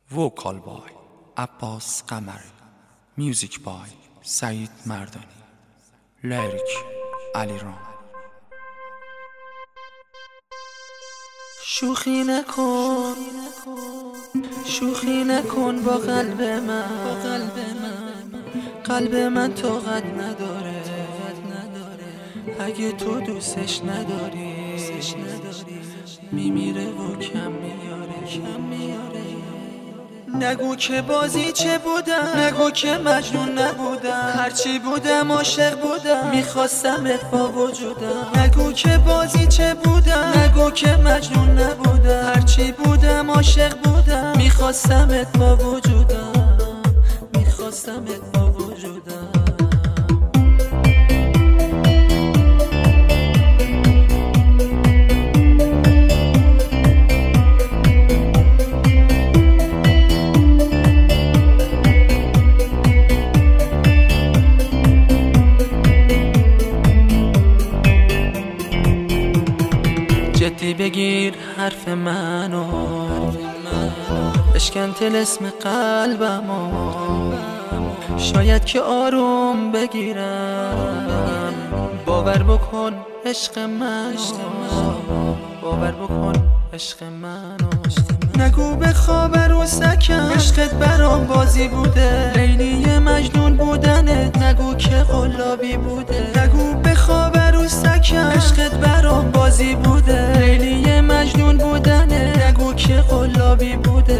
ووکال بای عباس قمری، میوزیک بای سعید مردانی، لیریک علیرام. شوخی نکن با قلب من، قلب من طاقت نداره. اگه تو دوستش نداری میمیره و کم میاره. نگو که بازی چه بودم، نگو که مجنون نبودم، هرچی بودم عاشق بودم، میخواستمت با وجودم. نگو که بازی چه بودم، نگو که مجنون نبودم، هرچی بودم عاشق بودم، میخواستمت با وجودم، میخواستمت با وجودم. جدی بگیر حرف منو، بشکن طلسم قلبمو، شاید که آروم بگیرم. باور بکن عشق منو، باور بکن عشق منو. نگو به خواب عروسکم عشقت برام بازی بوده، لیلی مجنون بودنت نگو که قلابی بوده. نگو به خواب عروسکم عشقت برام بازی بوده، لیلی مجنون بودنت نگو که قلابی بوده.